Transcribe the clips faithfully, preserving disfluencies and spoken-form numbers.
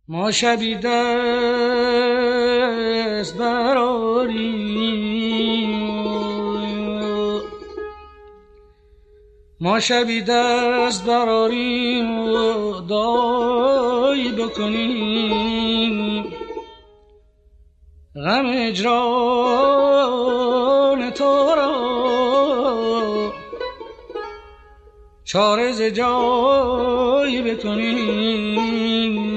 ما شبی دست براریم ما شبی دست براریم و دایی بکنیم غم اجران تو را چاره ز جایی بکنیم.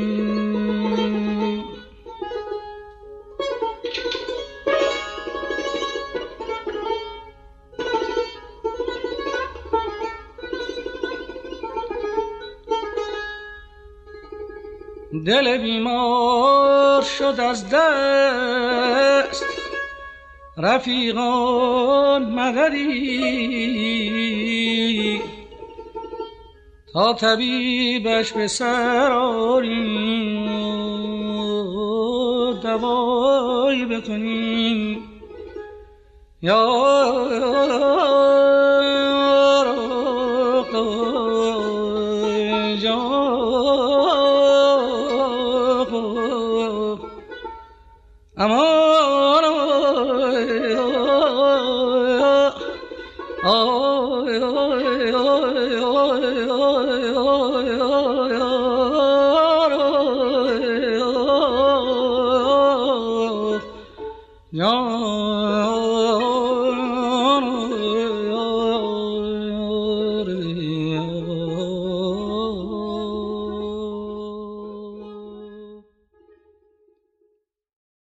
دل بیمار شد از دست رفیقان مددی تا طبیبش به سر آریم و دوایی بکنیم. یا امان آی آی آی آی